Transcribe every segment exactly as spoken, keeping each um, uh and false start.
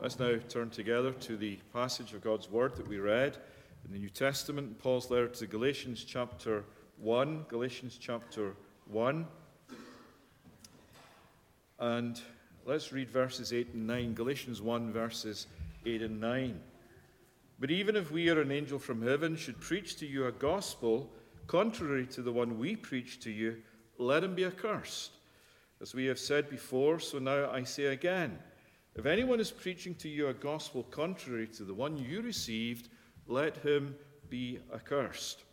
Let's now turn together to the passage of God's Word that we read in the New Testament, Paul's letter to Galatians chapter one. Galatians chapter one. And let's read verses eight and nine. Galatians one, verses eight and nine. But even if we or an angel from heaven should preach to you a gospel contrary to the one we preach to you, let him be accursed. As we have said before, so now I say again, if anyone is preaching to you a gospel contrary to the one you received, let him be accursed.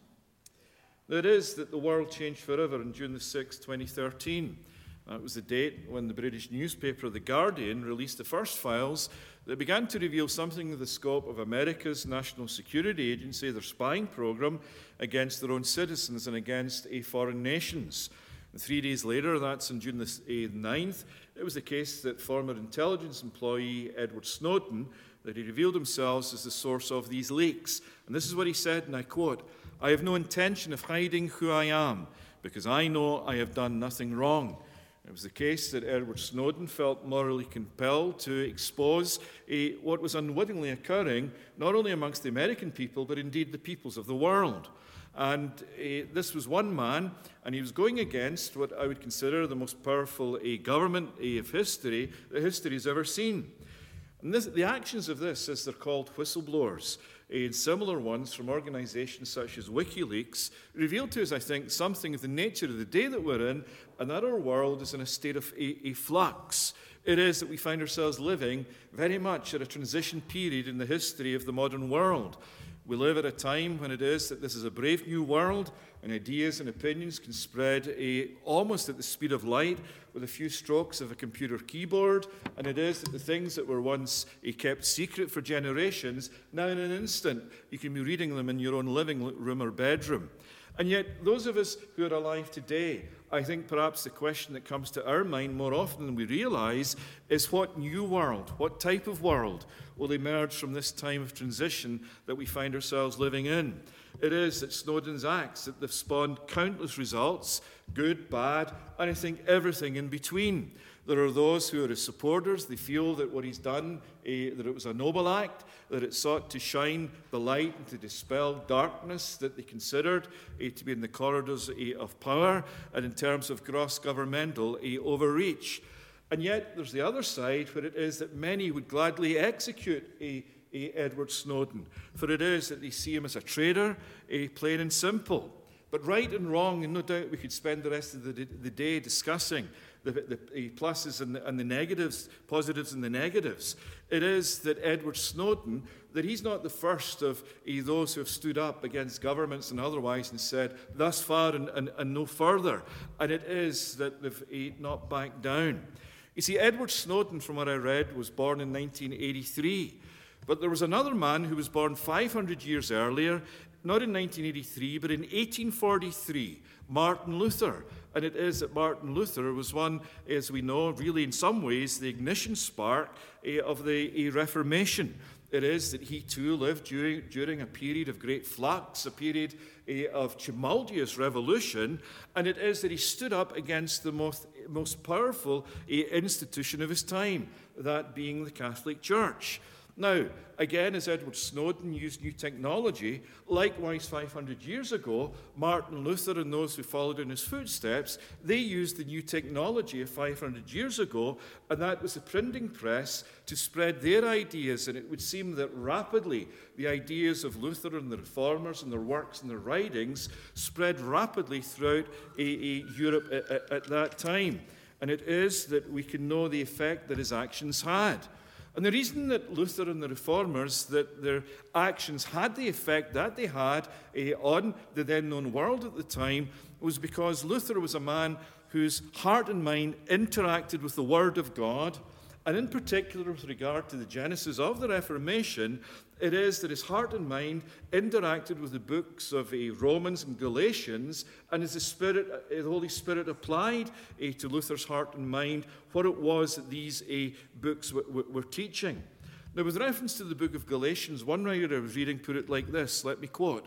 Now it is that the world changed forever on June the sixth, twenty thirteen. That was the date when the British newspaper The Guardian released the first files that began to reveal something of the scope of America's National Security Agency, their spying program against their own citizens and against a foreign nations. And three days later, that's on June the ninth, it was the case that former intelligence employee Edward Snowden, that he revealed himself as the source of these leaks. And this is what he said, and I quote, "I have no intention of hiding who I am, because I know I have done nothing wrong." It was the case that Edward Snowden felt morally compelled to expose a, what was unwittingly occurring, not only amongst the American people, but indeed the peoples of the world. And uh, this was one man, and he was going against what I would consider the most powerful uh, government uh, of history that history has ever seen. And this, the actions of this, as they're called, whistleblowers, uh, and similar ones from organizations such as WikiLeaks, revealed to us, I think, something of the nature of the day that we're in, and that our world is in a state of a, a flux. It is that we find ourselves living very much at a transition period in the history of the modern world. We live at a time when it is that this is a brave new world, and ideas and opinions can spread a, almost at the speed of light with a few strokes of a computer keyboard. And it is that the things that were once a kept secret for generations, now in an instant, you can be reading them in your own living room or bedroom. And yet, those of us who are alive today, I think perhaps the question that comes to our mind more often than we realize is what new world, what type of world will emerge from this time of transition that we find ourselves living in? It is that Snowden's acts that they've spawned countless results, good, bad, and I think everything in between. There are those who are his supporters. They feel that what he's done, eh, that it was a noble act, that it sought to shine the light and to dispel darkness that they considered eh, to be in the corridors eh, of power, and in terms of gross governmental eh, overreach. And yet there's the other side, where it is that many would gladly execute a, a Edward Snowden, for it is that they see him as a traitor, a plain and simple. But right and wrong, and no doubt we could spend the rest of the, the day discussing the, the, the pluses and the, and the negatives, positives and the negatives. It is that Edward Snowden, that he's not the first of uh, those who have stood up against governments and otherwise and said, thus far and, and, and no further. And it is that they've uh, not backed down. You see, Edward Snowden, from what I read, was born in nineteen eighty-three. But there was another man who was born five hundred years earlier, not in nineteen eighty-three, but in eighteen forty-three, Martin Luther. And it is that Martin Luther was one, as we know, really in some ways, the ignition spark uh, of the uh, Reformation. It is that he too lived during, during a period of great flux, a period uh, of tumultuous revolution, and it is that he stood up against the most, most powerful uh, institution of his time, that being the Catholic Church. Now, again, as Edward Snowden used new technology, likewise five hundred years ago, Martin Luther and those who followed in his footsteps, they used the new technology of five hundred years ago, and that was the printing press, to spread their ideas. And it would seem that rapidly the ideas of Luther and the Reformers and their works and their writings spread rapidly throughout a, a Europe at, at that time. And it is that we can know the effect that his actions had. And the reason that Luther and the Reformers, that their actions had the effect that they had eh, on the then-known world at the time, was because Luther was a man whose heart and mind interacted with the Word of God, and in particular with regard to the genesis of the Reformation, it is that his heart and mind interacted with the books of uh, Romans and Galatians, and as the Spirit, uh, the Holy Spirit applied uh, to Luther's heart and mind what it was that these uh, books w- w- were teaching. Now, with reference to the book of Galatians, one writer I was reading put it like this, let me quote,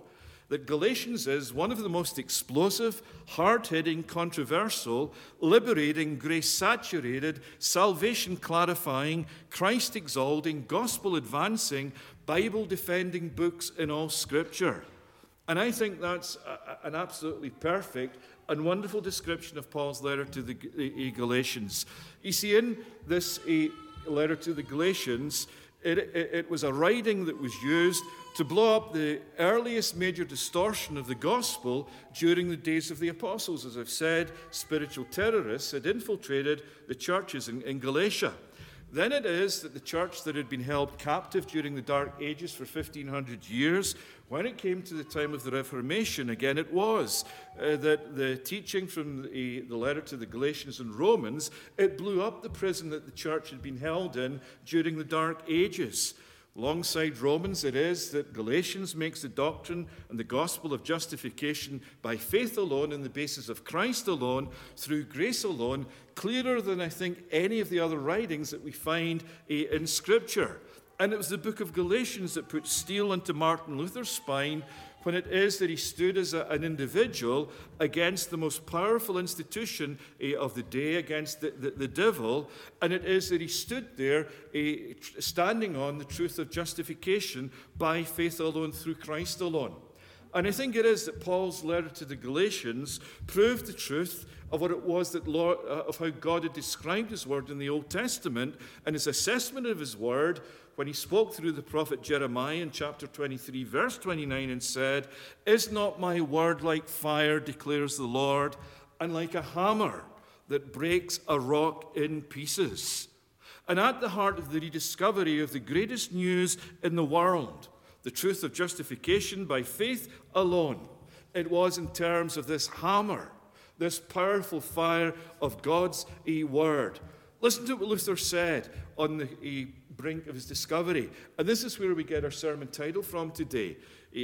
that Galatians is one of the most explosive, hard-hitting, controversial, liberating, grace-saturated, salvation-clarifying, Christ-exalting, gospel-advancing, Bible-defending books in all Scripture. And I think that's a, an absolutely perfect and wonderful description of Paul's letter to the, the Galatians. You see, in this a letter to the Galatians, it, it, it was a writing that was used to blow up the earliest major distortion of the gospel during the days of the apostles. As I've said, spiritual terrorists had infiltrated the churches in, in Galatia. Then it is that the church that had been held captive during the Dark Ages for fifteen hundred years, when it came to the time of the Reformation, again it was, uh, that the teaching from the, the letter to the Galatians and Romans, it blew up the prison that the church had been held in during the Dark Ages. Alongside Romans, it is that Galatians makes the doctrine and the gospel of justification by faith alone, on the basis of Christ alone, through grace alone, clearer than I think any of the other writings that we find in Scripture. And it was the book of Galatians that put steel into Martin Luther's spine when it is that he stood as a, an individual against the most powerful institution uh, of the day, against the, the, the devil, and it is that he stood there uh, standing on the truth of justification by faith alone, through Christ alone. And I think it is that Paul's letter to the Galatians proved the truth of what it was that Lord, uh, of how God had described his word in the Old Testament, and his assessment of his word when he spoke through the prophet Jeremiah in chapter twenty-three, verse twenty-nine, and said, "Is not my word like fire, declares the Lord, and like a hammer that breaks a rock in pieces?" And at the heart of the rediscovery of the greatest news in the world, the truth of justification by faith alone, it was in terms of this hammer, this powerful fire of God's word. Listen to what Luther said on the brink of his discovery. And this is where we get our sermon title from today.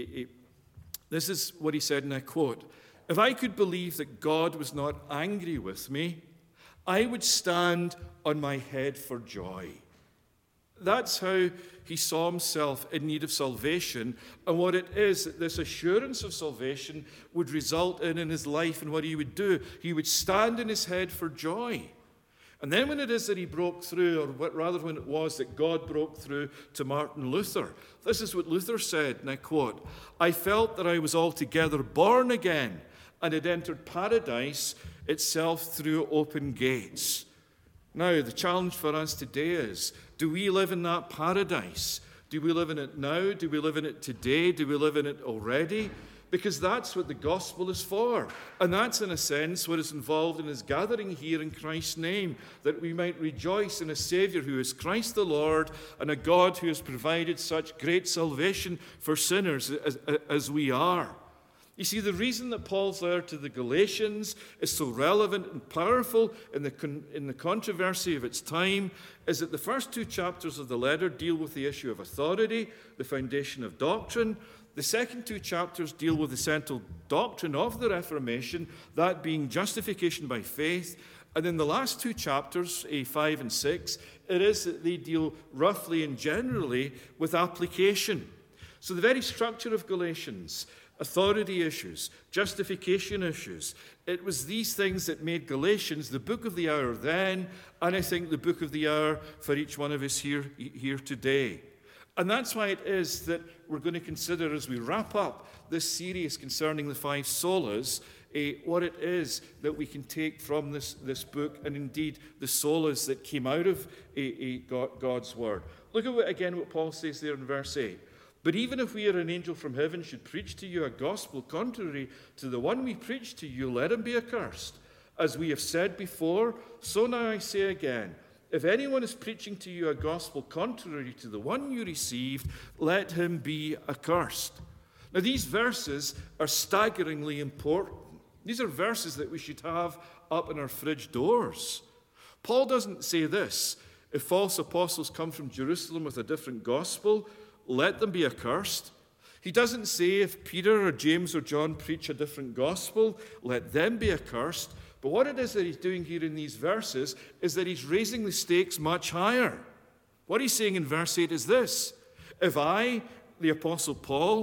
This is what he said, and I quote, "If I could believe that God was not angry with me, I would stand on my head for joy." That's how he saw himself in need of salvation, and what it is that this assurance of salvation would result in in his life, and what he would do. He would stand on his head for joy. And then when it is that he broke through, or rather when it was that God broke through to Martin Luther, this is what Luther said, and I quote, "I felt that I was altogether born again and had entered paradise itself through open gates." Now, the challenge for us today is, do we live in that paradise? Do we live in it now? Do we live in it today? Do we live in it already? Because that's what the gospel is for. And that's, in a sense, what is involved in his gathering here in Christ's name, that we might rejoice in a Savior who is Christ the Lord, and a God who has provided such great salvation for sinners as, as we are. You see, the reason that Paul's letter to the Galatians is so relevant and powerful in the, con- in the controversy of its time is that the first two chapters of the letter deal with the issue of authority, the foundation of doctrine. The second two chapters deal with the central doctrine of the Reformation, that being justification by faith. And then the last two chapters, five and six, it is that they deal roughly and generally with application. So the very structure of Galatians, authority issues, justification issues, it was these things that made Galatians the book of the hour then, and I think the book of the hour for each one of us here, here today. And that's why it is that we're going to consider, as we wrap up this series concerning the five solas, eh, what it is that we can take from this, this book, and indeed the solas that came out of eh, eh, God, God's word. Look at what, again what Paul says there in verse eight. "But even if we or an angel from heaven should preach to you a gospel contrary to the one we preach to you, let him be accursed. As we have said before, so now I say again, if anyone is preaching to you a gospel contrary to the one you received, let him be accursed." Now, these verses are staggeringly important. These are verses that we should have up in our fridge doors. Paul doesn't say this: if false apostles come from Jerusalem with a different gospel, let them be accursed. He doesn't say if Peter or James or John preach a different gospel, let them be accursed. But what it is that he's doing here in these verses is that he's raising the stakes much higher. What he's saying in verse eight is this: if I, the Apostle Paul,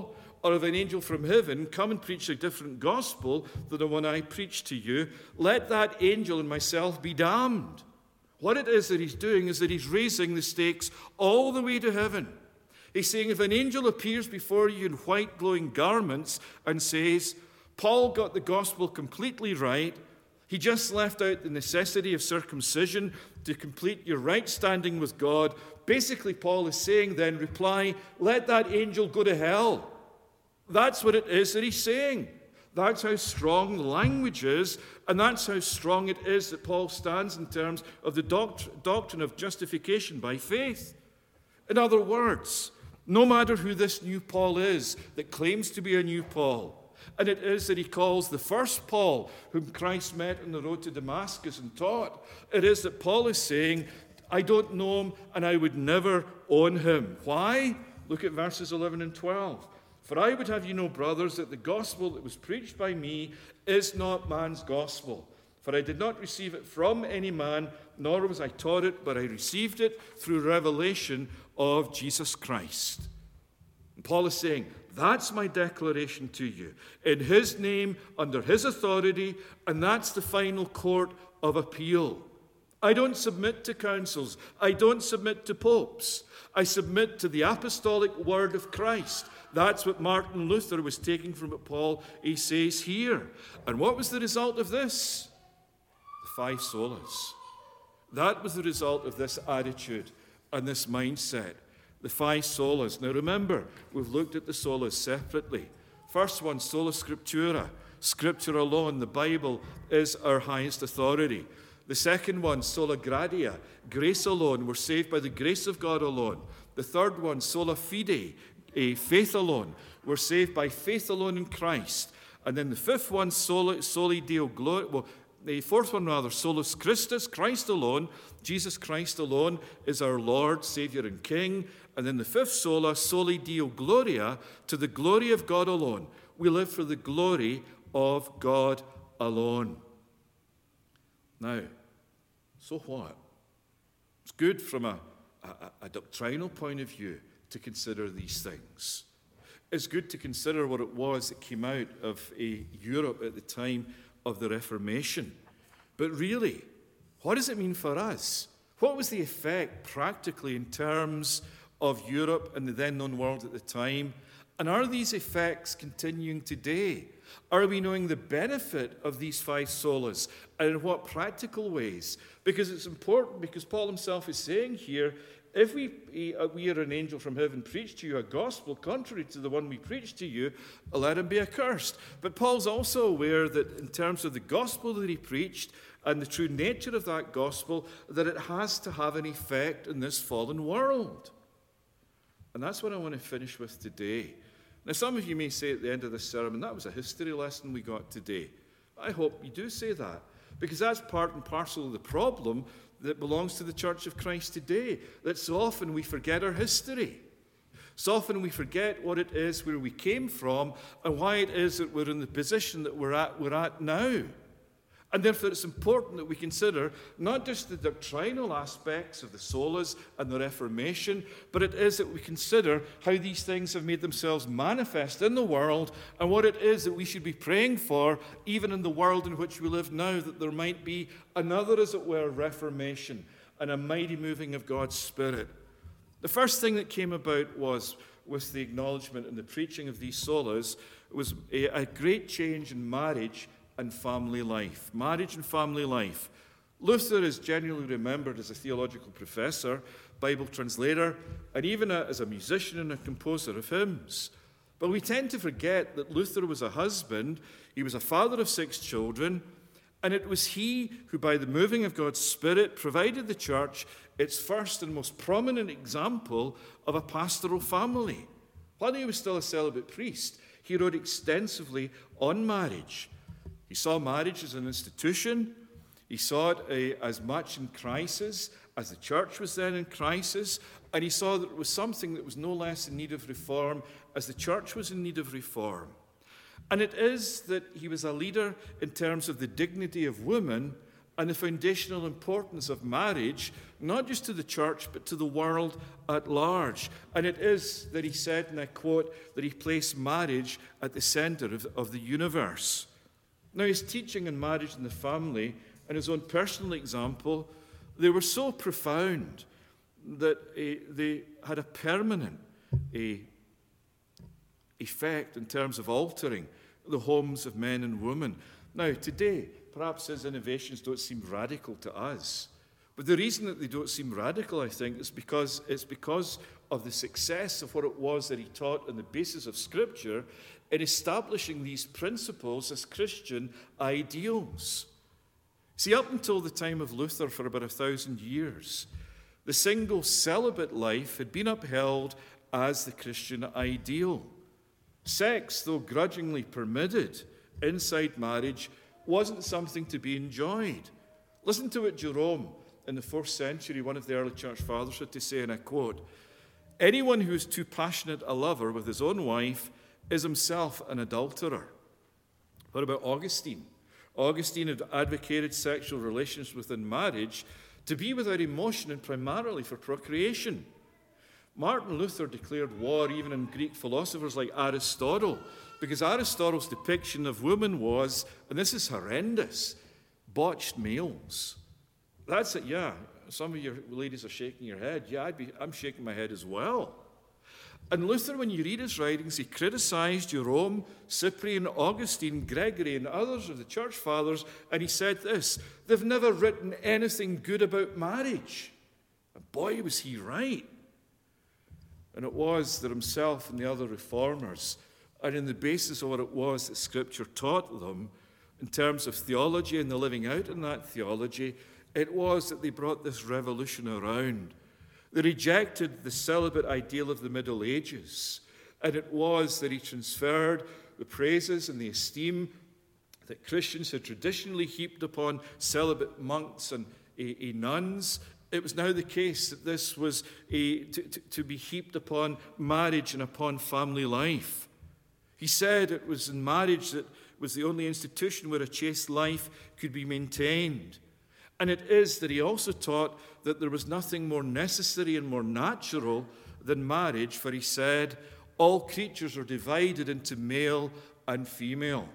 or if an angel from heaven come and preach a different gospel than the one I preach to you, let that angel and myself be damned. What it is that he's doing is that he's raising the stakes all the way to heaven. He's saying if an angel appears before you in white glowing garments and says, Paul got the gospel completely right, he just left out the necessity of circumcision to complete your right standing with God. Basically, Paul is saying then, reply, let that angel go to hell. That's what it is that he's saying. That's how strong the language is, and that's how strong it is that Paul stands in terms of the doct- doctrine of justification by faith. In other words, no matter who this new Paul is that claims to be a new Paul, and it is that he calls the first Paul, whom Christ met on the road to Damascus and taught, it is that Paul is saying, I don't know him and I would never own him. Why? Look at verses eleven and twelve. For I would have you know, brothers, that the gospel that was preached by me is not man's gospel. For I did not receive it from any man, nor was I taught it, but I received it through revelation of Jesus Christ. And Paul is saying, that's my declaration to you. In his name, under his authority, and that's the final court of appeal. I don't submit to councils. I don't submit to popes. I submit to the apostolic word of Christ. That's what Martin Luther was taking from what Paul he says here. And what was the result of this? The five solas. That was the result of this attitude and this mindset. The five solas. Now remember, we've looked at the solas separately. First one, sola scriptura. Scripture alone, the Bible, is our highest authority. The second one, sola gratia. Grace alone. We're saved by the grace of God alone. The third one, sola fide. A faith alone. We're saved by faith alone in Christ. And then the fifth one, soli, soli Deo gloria. Well, the fourth one rather, solus Christus, Christ alone. Jesus Christ alone is our Lord, Savior, and King. And then the fifth sola, soli Deo gloria, to the glory of God alone. We live for the glory of God alone. Now, so what? It's good from a, a, a doctrinal point of view to consider these things. It's good to consider what it was that came out of a Europe at the time of the Reformation. But really, what does it mean for us? What was the effect practically in terms of Europe and the then known world at the time? And are these effects continuing today? Are we knowing the benefit of these five solas? And in what practical ways? Because it's important, because Paul himself is saying here, if we, we are an angel from heaven preach to you a gospel contrary to the one we preach to you, let him be accursed. But Paul's also aware that in terms of the gospel that he preached and the true nature of that gospel, that it has to have an effect in this fallen world. And that's what I want to finish with today. Now, some of you may say at the end of this sermon, that was a history lesson we got today. I hope you do say that, because that's part and parcel of the problem that belongs to the Church of Christ today, that so often we forget our history. So often we forget what it is where we came from and why it is that we're in the position that we're at, we're at now. And therefore it's important that we consider not just the doctrinal aspects of the solas and the Reformation, but it is that we consider how these things have made themselves manifest in the world and what it is that we should be praying for, even in the world in which we live now, that there might be another, as it were, Reformation and a mighty moving of God's Spirit. The first thing that came about was, with the acknowledgement and the preaching of these solas, was a, a great change in marriage and family life. Marriage and family life. Luther is generally remembered as a theological professor, Bible translator, and even a, as a musician and a composer of hymns. But we tend to forget that Luther was a husband, he was a father of six children, and it was he who, by the moving of God's Spirit, provided the church its first and most prominent example of a pastoral family. While he was still a celibate priest, he wrote extensively on marriage. He saw marriage as an institution. He saw it uh, as much in crisis as the church was then in crisis. And he saw that it was something that was no less in need of reform as the church was in need of reform. And it is that he was a leader in terms of the dignity of women and the foundational importance of marriage, not just to the church, but to the world at large. And it is that he said, and I quote, that he placed marriage at the center of, of the universe. Now, his teaching on marriage and the family and his own personal example, they were so profound that uh, they had a permanent uh, effect in terms of altering the homes of men and women. Now, today, perhaps his innovations don't seem radical to us. But the reason that they don't seem radical, I think, is because it's because of the success of what it was that he taught on the basis of Scripture in establishing these principles as Christian ideals. See, up until the time of Luther, for about a thousand years, the single celibate life had been upheld as the Christian ideal. Sex, though grudgingly permitted inside marriage, wasn't something to be enjoyed. Listen to what Jerome, in the fourth century, one of the early church fathers, had to say, and I quote, "Anyone who is too passionate a lover with his own wife is himself an adulterer." What about Augustine? Augustine had advocated sexual relations within marriage to be without emotion and primarily for procreation. Martin Luther declared war even on Greek philosophers like Aristotle, because Aristotle's depiction of women was, and this is horrendous, botched males. That's it, yeah. Some of your ladies are shaking your head. Yeah, I'd be, I'm shaking my head as well. And Luther, when you read his writings, he criticized Jerome, Cyprian, Augustine, Gregory, and others of the church fathers, and he said this: they've never written anything good about marriage. And boy, was he right. And it was that himself and the other reformers, and in the basis of what it was that Scripture taught them, in terms of theology and the living out in that theology, it was that they brought this revolution around. They rejected the celibate ideal of the Middle Ages, and it was that he transferred the praises and the esteem that Christians had traditionally heaped upon celibate monks and a, a nuns. It was now the case that this was a, to, to, to be heaped upon marriage and upon family life. He said it was in marriage that was the only institution where a chaste life could be maintained. And it is that he also taught that there was nothing more necessary and more natural than marriage, for he said, all creatures are divided into male and female.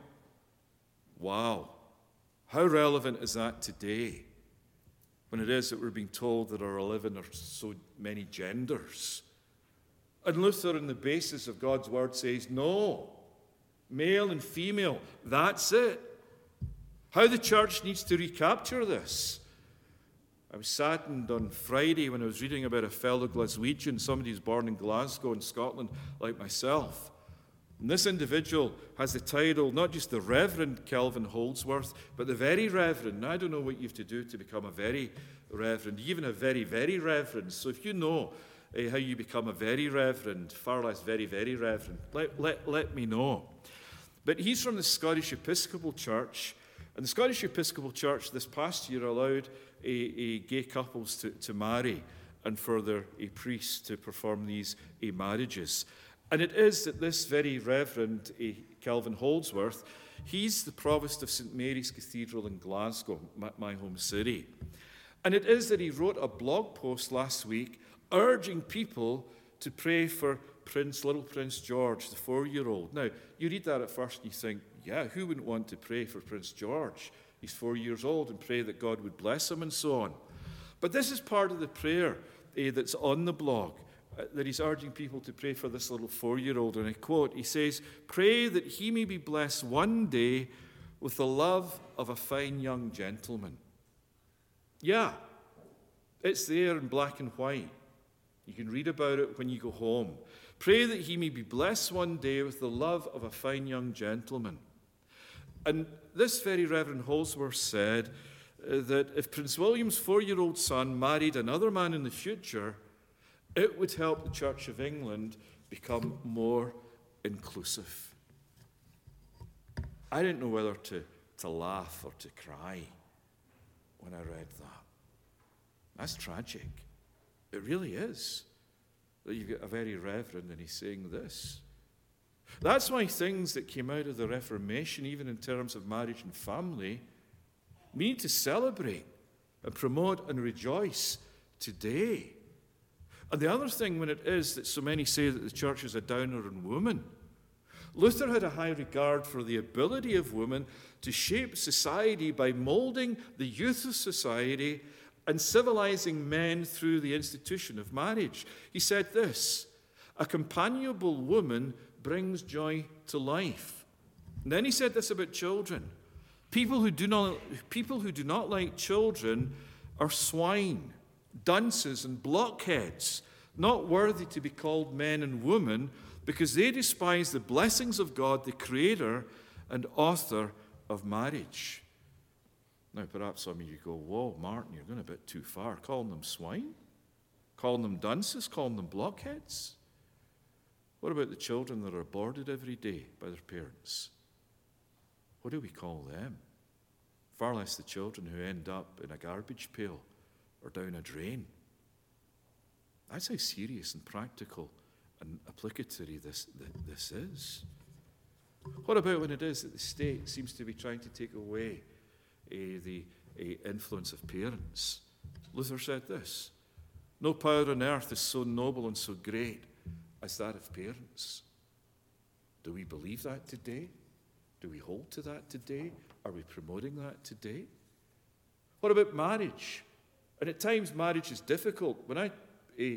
Wow. How relevant is that today, when it is that we're being told that our eleven are so many genders? And Luther, on the basis of God's word, says, no, male and female, that's it. How the church needs to recapture this. I was saddened on Friday when I was reading about a fellow Glaswegian, somebody who's born in Glasgow in Scotland, like myself. And this individual has the title, not just the Reverend Kelvin Holdsworth, but the Very Reverend. Now, I don't know what you have to do to become a Very Reverend, even a Very, Very Reverend. So if you know uh, how you become a Very Reverend, far less Very, Very Reverend, let, let, let me know. But he's from the Scottish Episcopal Church, and the Scottish Episcopal Church this past year allowed a, a gay couples to, to marry and for their a priest to perform these a marriages. And it is that this very Reverend a Kelvin Holdsworth, he's the Provost of Saint Mary's Cathedral in Glasgow, my, my home city. And it is that he wrote a blog post last week urging people to pray for Prince, little Prince George, the four-year-old. Now, you read that at first and you think, yeah, who wouldn't want to pray for Prince George? He's four years old, and pray that God would bless him and so on. But this is part of the prayer uh, that's on the blog, uh, that he's urging people to pray for this little four-year-old. And I quote, he says, pray that he may be blessed one day with the love of a fine young gentleman. Yeah, it's there in black and white. You can read about it when you go home. Pray that he may be blessed one day with the love of a fine young gentleman. And this very Reverend Holdsworth said uh, that if Prince William's four-year-old son married another man in the future, it would help the Church of England become more inclusive. I didn't know whether to, to laugh or to cry when I read that. That's tragic. It really is. That you've got a very reverend and he's saying this. That's why things that came out of the Reformation, even in terms of marriage and family, We need to celebrate and promote and rejoice today. And the other thing, when it is that so many say that the church is a downer on women, Luther had a high regard for the ability of women to shape society by molding the youth of society and civilizing men through the institution of marriage. He said this: a companionable woman brings joy to life. And then he said this about children: people who do not, people who do not like children are swine, dunces, and blockheads, not worthy to be called men and women, because they despise the blessings of God, the Creator and author of marriage. Now, perhaps some of you go, whoa, Martin, you're going a bit too far. Calling them swine? Calling them dunces? Calling them blockheads? What about the children that are aborted every day by their parents? What do we call them? Far less the children who end up in a garbage pail or down a drain. That's how serious and practical and applicatory this, this is. What about when it is that the state seems to be trying to take away uh, the uh, influence of parents? Luther said this: no power on earth is so noble and so great as that of parents. Do we believe that today? Do we hold to that today? Are we promoting that today? What about marriage? And at times marriage is difficult. When I a,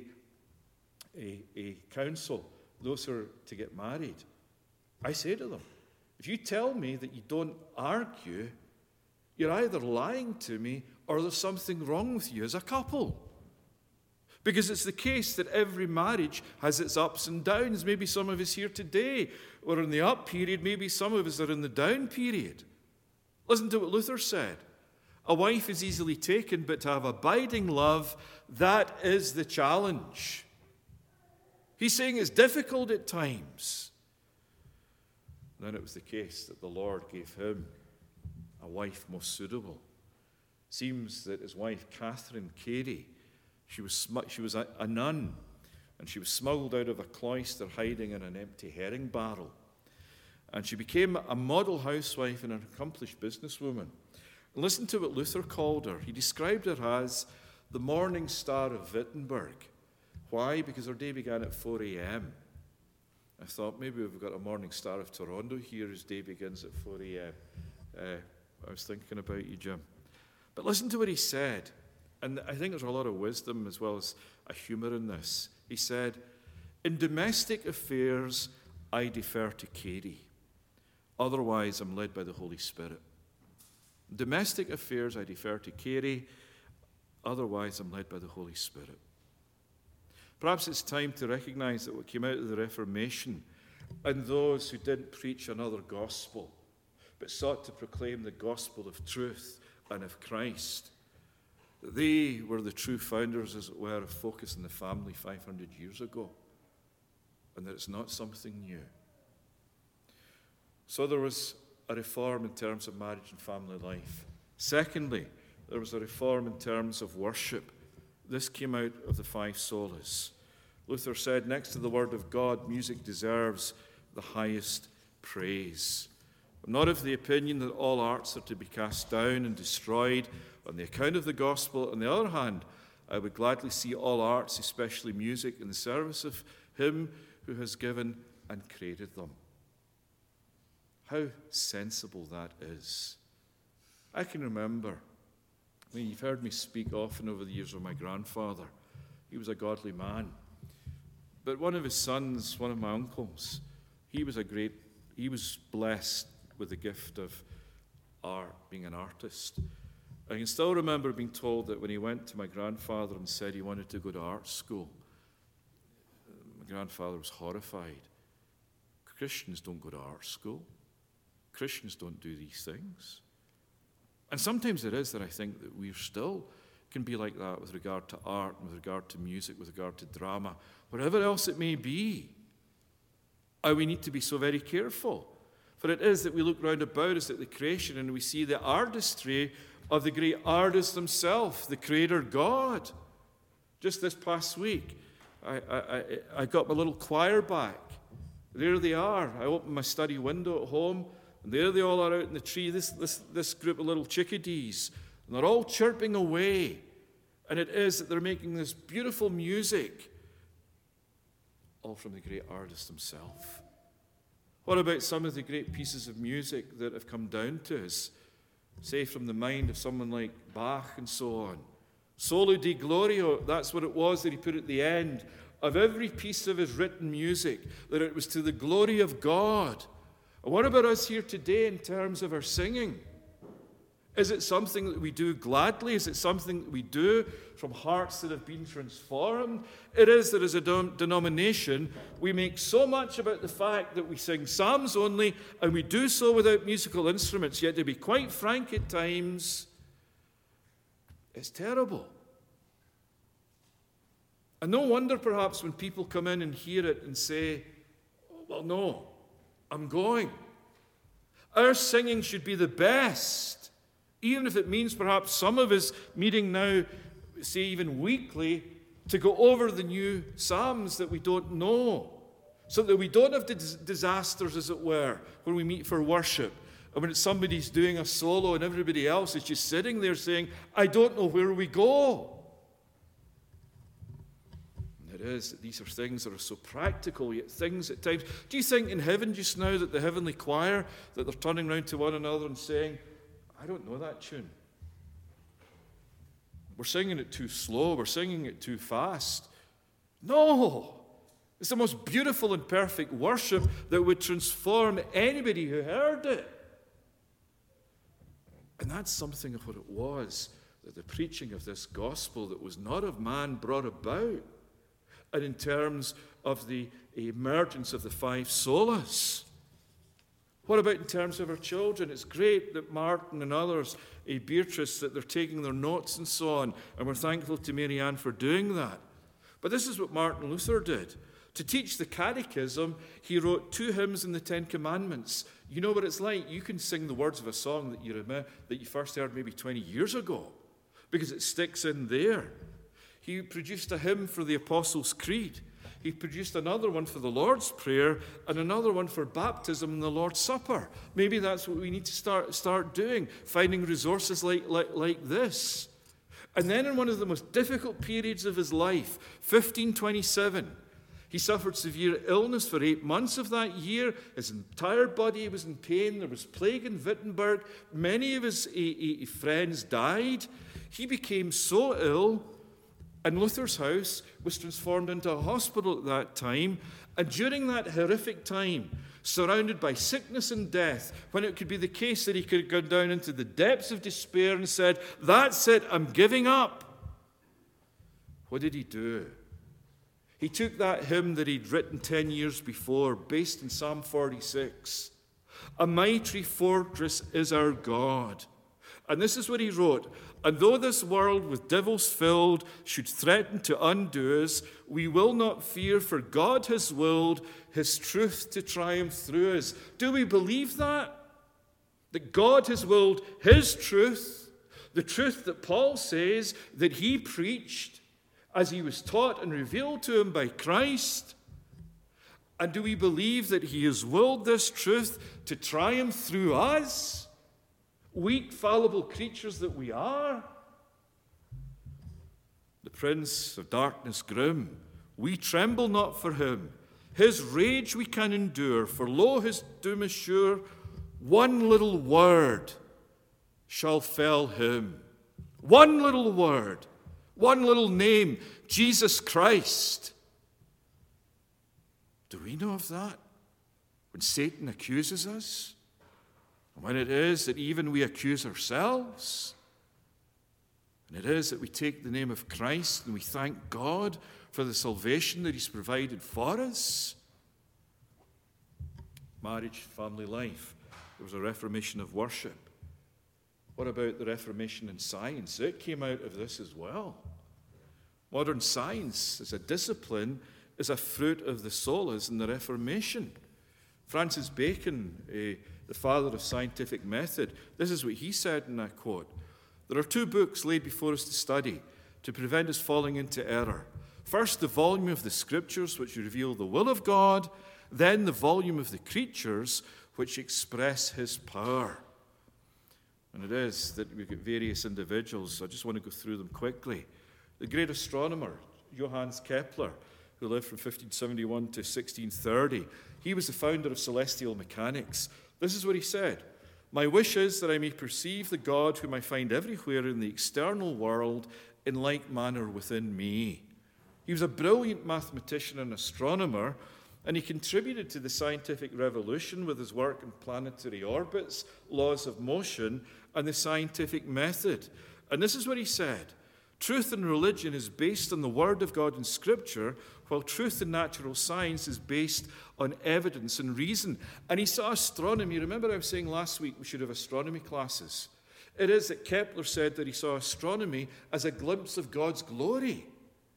a, a counsel those who are to get married, I say to them, if you tell me that you don't argue, you're either lying to me or there's something wrong with you as a couple. Because it's the case that every marriage has its ups and downs. Maybe some of us here today are in the up period. Maybe some of us are in the down period. Listen to what Luther said. A wife is easily taken, but to have abiding love, that is the challenge. He's saying it's difficult at times. Then it was the case that the Lord gave him a wife most suitable. Seems that his wife, Catherine Carey, She was, sm- she was a, a nun, and she was smuggled out of a cloister hiding in an empty herring barrel. And she became a model housewife and an accomplished businesswoman. And listen to what Luther called her. He described her as the morning star of Wittenberg. Why? Because her day began at four a.m. I thought maybe we've got a morning star of Toronto here whose day begins at four a.m. Uh, I was thinking about you, Jim. But listen to what he said. And I think there's a lot of wisdom as well as a humor in this. He said, in domestic affairs, I defer to Carey. Otherwise, I'm led by the Holy Spirit. In domestic affairs, I defer to Carey. Otherwise, I'm led by the Holy Spirit. Perhaps it's time to recognize that what came out of the Reformation and those who didn't preach another gospel, but sought to proclaim the gospel of truth and of Christ, they were the true founders, as it were, of Focus on the Family five hundred years ago, and that it's not something new. So there was a reform in terms of marriage and family life. Secondly, there was a reform in terms of worship. This came out of the five solas. Luther said, next to the word of God, music deserves the highest praise. I'm not of the opinion that all arts are to be cast down and destroyed on the account of the gospel. On the other hand, I would gladly see all arts, especially music, in the service of him who has given and created them. How sensible that is. I can remember, I mean, you've heard me speak often over the years of my grandfather. He was a godly man. But one of his sons, one of my uncles, he was a great, he was blessed with the gift of art, being an artist. I can still remember being told that when he went to my grandfather and said he wanted to go to art school, my grandfather was horrified. Christians don't go to art school. Christians don't do these things. And sometimes it is that I think that we still can be like that with regard to art, with regard to music, with regard to drama, whatever else it may be. And we need to be so very careful. For it is that we look round about us at the creation and we see the artistry of the great artist himself, the Creator God. Just this past week, I, I, I got my little choir back. There they are. I opened my study window at home. And there they all are out in the tree, this, this, this group of little chickadees. And they're all chirping away. And it is that they're making this beautiful music, all from the great artist himself. What about some of the great pieces of music that have come down to us, say from the mind of someone like Bach and so on? Solo Deo Gloria, that's what it was that he put at the end of every piece of his written music, that it was to the glory of God. And what about us here today in terms of our singing? Is it something that we do gladly? Is it something that we do from hearts that have been transformed? It is that as a denomination, we make so much about the fact that we sing psalms only, and we do so without musical instruments. Yet, to be quite frank at times, it's terrible. And no wonder, perhaps, when people come in and hear it and say, oh, well, no, I'm going. Our singing should be the best. Even if it means perhaps some of us meeting now, say even weekly, to go over the new psalms that we don't know, so that we don't have dis- disasters, as it were, when we meet for worship, and when it's somebody's doing a solo and everybody else is just sitting there saying, I don't know where we go. And it is that these are things that are so practical, yet things at times. Do you think in heaven just now that the heavenly choir, that they're turning around to one another and saying, I don't know that tune. We're singing it too slow. We're singing it too fast. No. It's the most beautiful and perfect worship that would transform anybody who heard it. And that's something of what it was, that the preaching of this gospel that was not of man brought about. And in terms of the emergence of the five solas. What about in terms of our children? It's great that Martin and others, a Beatrice, that they're taking their notes and so on, and we're thankful to Mary Ann for doing that. But this is what Martin Luther did. To teach the catechism, he wrote two hymns in the Ten Commandments. You know what it's like? You can sing the words of a song that you remember, that you first heard maybe twenty years ago, because it sticks in there. He produced a hymn for the Apostles' Creed. He produced another one for the Lord's Prayer and another one for baptism and the Lord's Supper. Maybe that's what we need to start, start doing, finding resources like, like, like this. And then in one of the most difficult periods of his life, fifteen twenty-seven, he suffered severe illness for eight months of that year. His entire body was in pain. There was plague in Wittenberg. Many of his uh, uh, friends died. He became so ill, and Luther's house was transformed into a hospital at that time. And during that horrific time, surrounded by sickness and death, when it could be the case that he could have gone down into the depths of despair and said, that's it, I'm giving up. What did he do? He took that hymn that he'd written ten years before, based in Psalm forty-six. A mighty fortress is our God. And this is what he wrote. And though this world with devils filled should threaten to undo us, we will not fear, for God has willed his truth to triumph through us. Do we believe that? That God has willed his truth, the truth that Paul says that he preached as he was taught and revealed to him by Christ? And do we believe that he has willed this truth to triumph through us? Weak, fallible creatures that we are. The prince of darkness grim, we tremble not for him. His rage we can endure, for lo, his doom is sure. One little word shall fell him. One little word, one little name, Jesus Christ. Do we know of that? When Satan accuses us? When it is that even we accuse ourselves, and it is that we take the name of Christ and we thank God for the salvation that he's provided for us. Marriage, family life. There was a reformation of worship. What about the reformation in science? It came out of this as well. Modern science as a discipline is a fruit of the solas and the Reformation. Francis Bacon, a the father of scientific method, this is what he said in that quote. There are two books laid before us to study to prevent us falling into error. First, the volume of the Scriptures, which reveal the will of God, then the volume of the creatures, which express his power. And it is that we've got various individuals. I just want to go through them quickly. The great astronomer, Johannes Kepler, who lived from fifteen seventy-one to sixteen thirty, he was the founder of celestial mechanics. This is what he said: "My wish is that I may perceive the God whom I find everywhere in the external world in like manner within me." He was a brilliant mathematician and astronomer, and he contributed to the scientific revolution with his work in planetary orbits, laws of motion, and the scientific method. And this is what he said: "Truth in religion is based on the Word of God in Scripture, while truth in natural science is based on evidence and reason." And he saw astronomy. Remember I was saying last week we should have astronomy classes. It is that Kepler said that he saw astronomy as a glimpse of God's glory.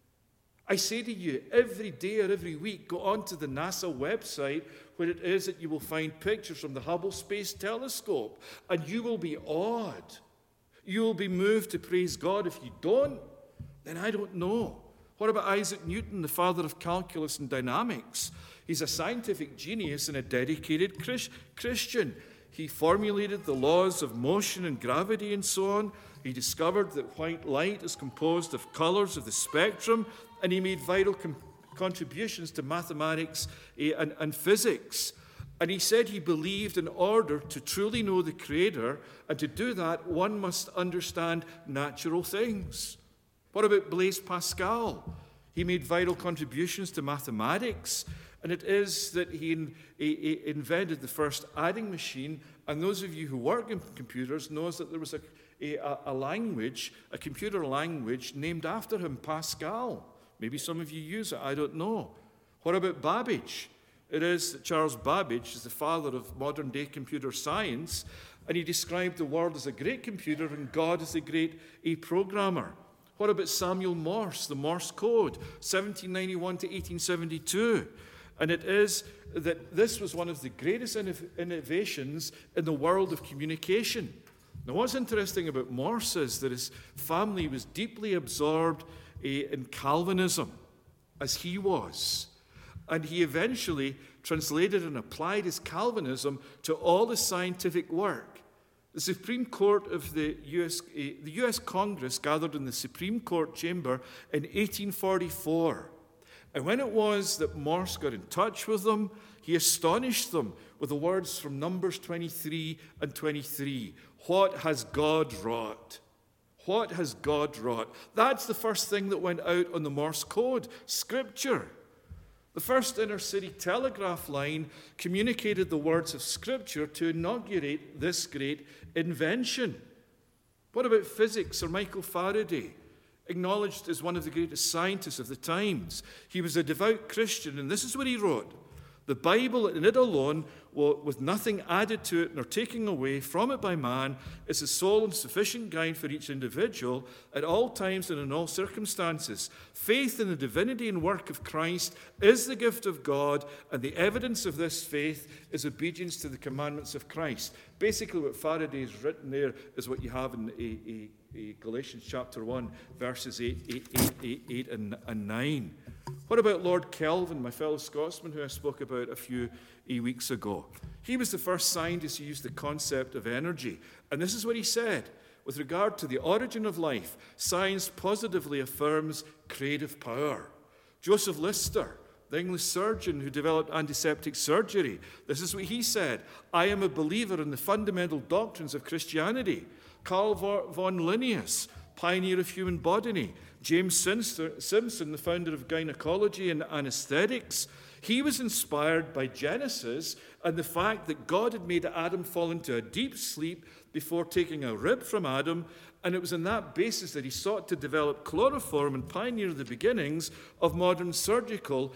I say to you, every day or every week, go onto the NASA website where it is that you will find pictures from the Hubble Space Telescope, and you will be awed. You will be moved to praise God. If you don't, then I don't know. What about Isaac Newton, the father of calculus and dynamics? He's a scientific genius and a dedicated Christian. He formulated the laws of motion and gravity and so on. He discovered that white light is composed of colors of the spectrum, and he made vital com- contributions to mathematics and, and physics. And he said he believed in order to truly know the Creator, and to do that, one must understand natural things. What about Blaise Pascal? He made vital contributions to mathematics, and it is that he, in, he, he invented the first adding machine. And those of you who work in computers knows that there was a, a, a language, a computer language named after him, Pascal. Maybe some of you use it, I don't know. What about Babbage? It is that Charles Babbage is the father of modern-day computer science, and he described the world as a great computer and God as a great a programmer. What about Samuel Morse, the Morse code, seventeen ninety-one to eighteen seventy-two? And it is that this was one of the greatest innovations in the world of communication. Now, what's interesting about Morse is that his family was deeply absorbed in Calvinism, as he was. And he eventually translated and applied his Calvinism to all the scientific work. The Supreme Court of the U S, the U S Congress gathered in the Supreme Court chamber in eighteen forty-four. And when it was that Morse got in touch with them, he astonished them with the words from Numbers twenty-three and twenty-three. What has God wrought? What has God wrought? That's the first thing that went out on the Morse code, Scripture. The first inner-city telegraph line communicated the words of Scripture to inaugurate this great invention. What about physics or Michael Faraday? Acknowledged as one of the greatest scientists of the times. He was a devout Christian, and this is what he wrote: "The Bible in it alone, with nothing added to it nor taken away from it by man, is the sole and sufficient guide for each individual at all times and in all circumstances. Faith in the divinity and work of Christ is the gift of God, and the evidence of this faith is obedience to the commandments of Christ." Basically, what Faraday has written there is what you have in a, a, a Galatians chapter one, verses eight, eight, eight, eight, eight and, and nine. What about Lord Kelvin, my fellow Scotsman, who I spoke about a few weeks ago? He was the first scientist who used the concept of energy. And this is what he said: with regard to the origin of life, science positively affirms creative power. Joseph Lister, the English surgeon who developed antiseptic surgery, this is what he said: "I am a believer in the fundamental doctrines of Christianity." Carl von Linnaeus, pioneer of human botany. James Simpson, the founder of gynecology and anesthetics, he was inspired by Genesis and the fact that God had made Adam fall into a deep sleep before taking a rib from Adam, and it was on that basis that he sought to develop chloroform and pioneer the beginnings of modern surgical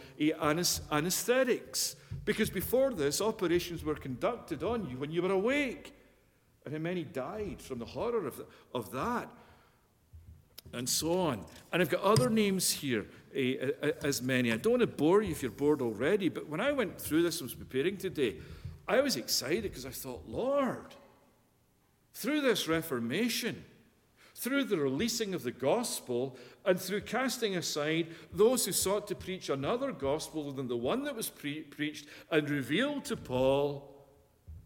anesthetics. Because before this, operations were conducted on you when you were awake. And how many died from the horror of, the, of that, and so on. And I've got other names here, uh, as many. I don't want to bore you if you're bored already, but when I went through this and was preparing today, I was excited because I thought, Lord, through this Reformation, through the releasing of the gospel, and through casting aside those who sought to preach another gospel than the one that was pre- preached and revealed to Paul,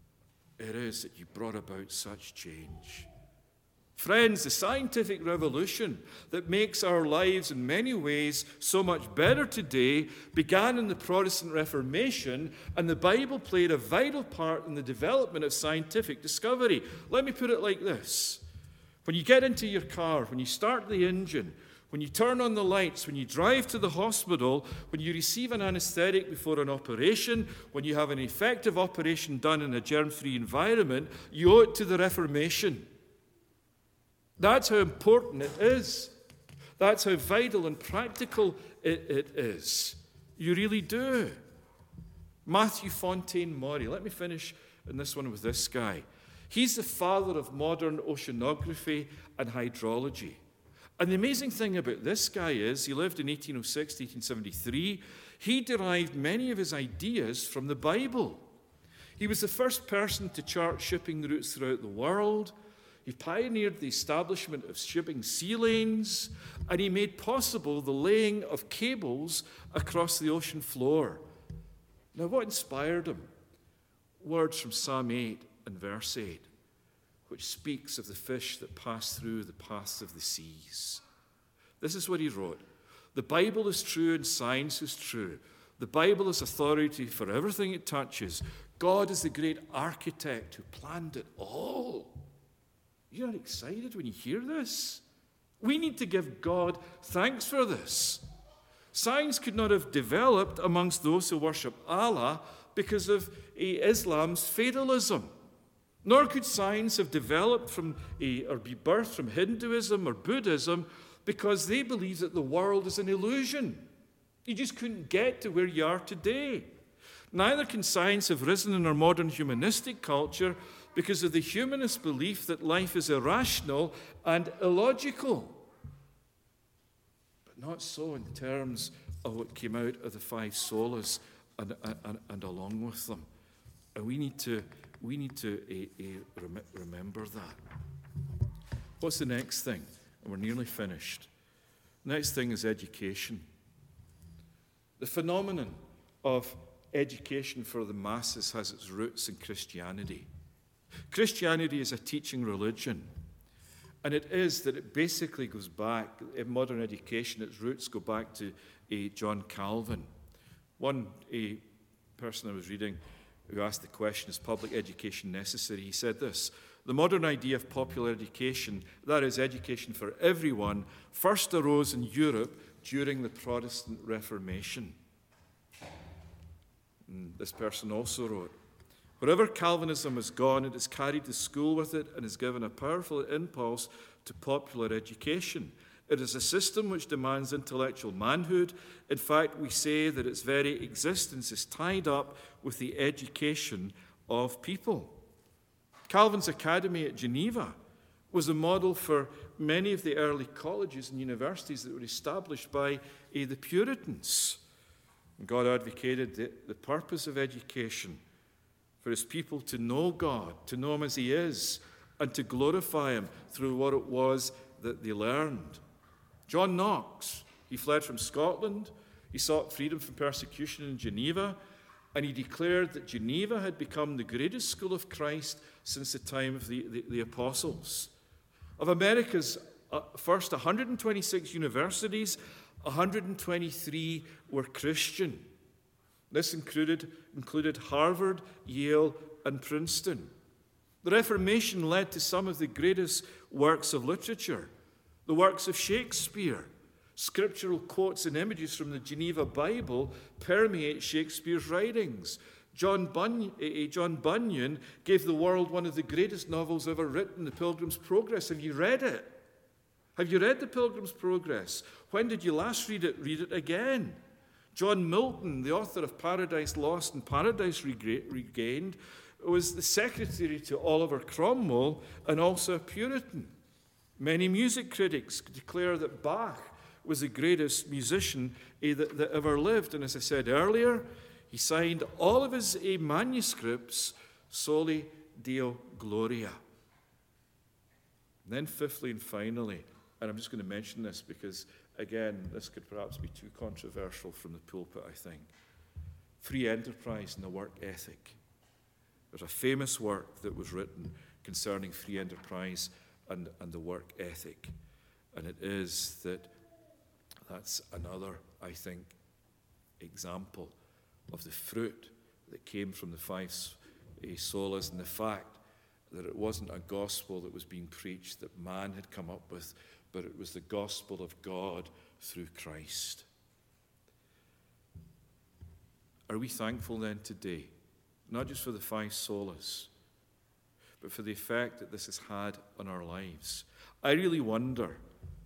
it is that you brought about such change. Friends, the scientific revolution that makes our lives in many ways so much better today began in the Protestant Reformation, and the Bible played a vital part in the development of scientific discovery. Let me put it like this. When you get into your car, when you start the engine, when you turn on the lights, when you drive to the hospital, when you receive an anesthetic before an operation, when you have an effective operation done in a germ-free environment, you owe it to the Reformation. That's how important it is. That's how vital and practical it, it is. You really do. Matthew Fontaine Maury. Let me finish in this one with this guy. He's the father of modern oceanography and hydrology. And the amazing thing about this guy is he lived in eighteen oh six to eighteen seventy-three. He derived many of his ideas from the Bible. He was the first person to chart shipping routes throughout the world. He pioneered the establishment of shipping sea lanes, and he made possible the laying of cables across the ocean floor. Now, what inspired him? Words from Psalm eight and verse eight, which speaks of the fish that pass through the paths of the seas. This is what he wrote. The Bible is true and science is true. The Bible is authority for everything it touches. God is the great architect who planned it all. You're not excited when you hear this? We need to give God thanks for this. Science could not have developed amongst those who worship Allah because of Islam's fatalism. Nor could science have developed from a, or be birthed from Hinduism or Buddhism because they believe that the world is an illusion. You just couldn't get to where you are today. Neither can science have risen in our modern humanistic culture because of the humanist belief that life is irrational and illogical. But not so in terms of what came out of the five solas and, and, and along with them. And we need to, we need to uh, uh, rem- remember that. What's the next thing? And we're nearly finished. Next thing is education. The phenomenon of education for the masses has its roots in Christianity. Christianity is a teaching religion, and it is that it basically goes back, in modern education, its roots go back to uh, John Calvin. One a person I was reading who asked the question, is public education necessary? He said this: the modern idea of popular education, that is education for everyone, first arose in Europe during the Protestant Reformation. And this person also wrote, wherever Calvinism has gone, it has carried the school with it and has given a powerful impulse to popular education. It is a system which demands intellectual manhood. In fact, we say that its very existence is tied up with the education of people. Calvin's Academy at Geneva was a model for many of the early colleges and universities that were established by uh, the Puritans. God advocated the, the purpose of education for his people to know God, to know him as he is, and to glorify him through what it was that they learned. John Knox, he fled from Scotland, he sought freedom from persecution in Geneva, and he declared that Geneva had become the greatest school of Christ since the time of the, the, the apostles. Of America's uh, first one hundred twenty-six universities, one hundred twenty-three were Christian. This included, included Harvard, Yale, and Princeton. The Reformation led to some of the greatest works of literature, the works of Shakespeare. Scriptural quotes and images from the Geneva Bible permeate Shakespeare's writings. John Bunyan, John Bunyan gave the world one of the greatest novels ever written, The Pilgrim's Progress. Have you read it? Have you read The Pilgrim's Progress? When did you last read it? Read it again. John Milton, the author of Paradise Lost and Paradise Regained, was the secretary to Oliver Cromwell and also a Puritan. Many music critics declare that Bach was the greatest musician that, that ever lived. And as I said earlier, he signed all of his manuscripts Soli Deo Gloria. And then fifthly and finally, and I'm just going to mention this because, again, this could perhaps be too controversial from the pulpit, I think. Free enterprise and the work ethic. There's a famous work that was written concerning free enterprise and, and the work ethic. And it is that that's another, I think, example of the fruit that came from the five solas, and the fact that it wasn't a gospel that was being preached that man had come up with, but it was the gospel of God through Christ. Are we thankful then today, not just for the five solas, but for the effect that this has had on our lives? I really wonder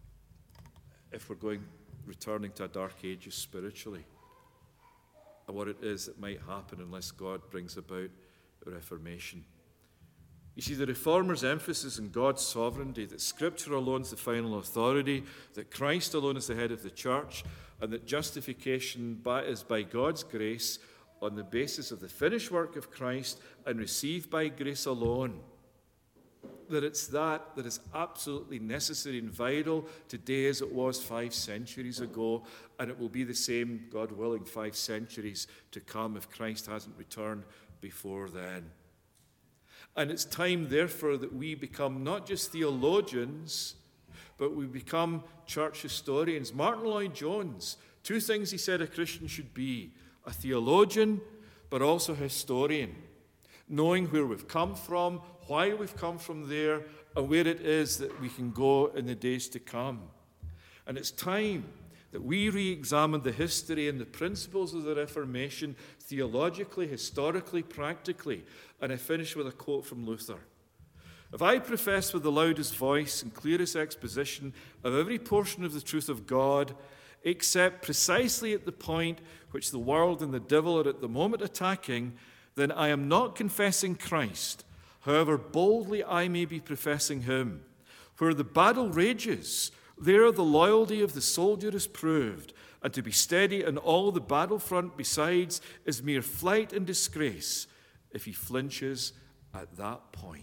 if we're going, returning to a dark ages spiritually, and what it is that might happen unless God brings about a reformation. You see, the Reformers' emphasis on God's sovereignty, that Scripture alone is the final authority, that Christ alone is the head of the church, and that justification by, is by God's grace on the basis of the finished work of Christ and received by grace alone. That it's that that is absolutely necessary and vital today as it was five centuries ago, and it will be the same, God willing, five centuries to come if Christ hasn't returned before then. And it's time, therefore, that we become not just theologians, but we become church historians. Martin Lloyd-Jones, two things he said a Christian should be: a theologian, but also a historian, knowing where we've come from, why we've come from there, and where it is that we can go in the days to come. And it's time that we re-examine the history and the principles of the Reformation theologically, historically, practically. And I finish with a quote from Luther. If I profess with the loudest voice and clearest exposition of every portion of the truth of God, except precisely at the point which the world and the devil are at the moment attacking, then I am not confessing Christ, however boldly I may be professing him. Where the battle rages, there the loyalty of the soldier is proved, and to be steady in all the battlefront besides is mere flight and disgrace if he flinches at that point.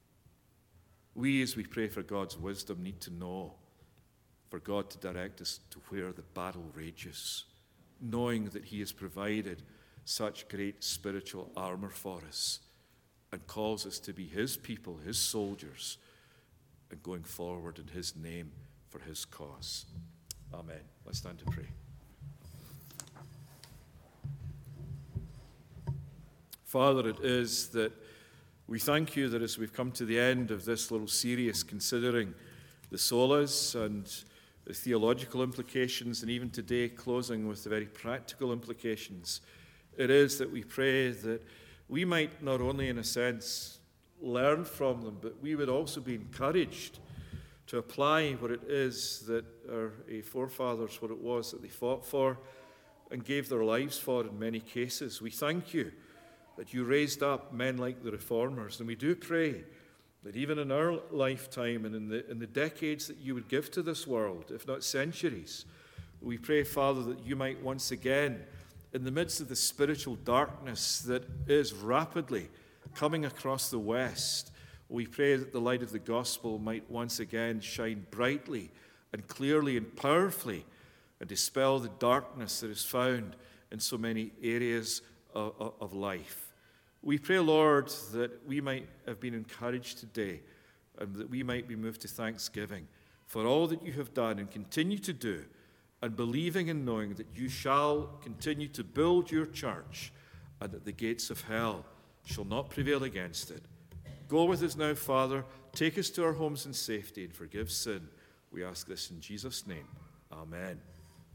We, as we pray for God's wisdom, need to know for God to direct us to where the battle rages, knowing that he has provided such great spiritual armor for us and calls us to be his people, his soldiers, and going forward in his name for his cause. Amen. Let's stand to pray. Father, it is that we thank you that as we've come to the end of this little series considering the solas and the theological implications, and even today closing with the very practical implications, it is that we pray that we might not only, in a sense, learn from them, but we would also be encouraged to apply what it is that our forefathers, what it was that they fought for and gave their lives for in many cases. We thank you that you raised up men like the Reformers, and we do pray that even in our lifetime and in the, in the decades that you would give to this world, if not centuries, we pray, Father, that you might once again, in the midst of the spiritual darkness that is rapidly coming across the West, we pray that the light of the gospel might once again shine brightly and clearly and powerfully and dispel the darkness that is found in so many areas of, of life. We pray, Lord, that we might have been encouraged today and that we might be moved to thanksgiving for all that you have done and continue to do, and believing and knowing that you shall continue to build your church and that the gates of hell shall not prevail against it. Go with us now, Father. Take us to our homes in safety and forgive sin. We ask this in Jesus' name. Amen.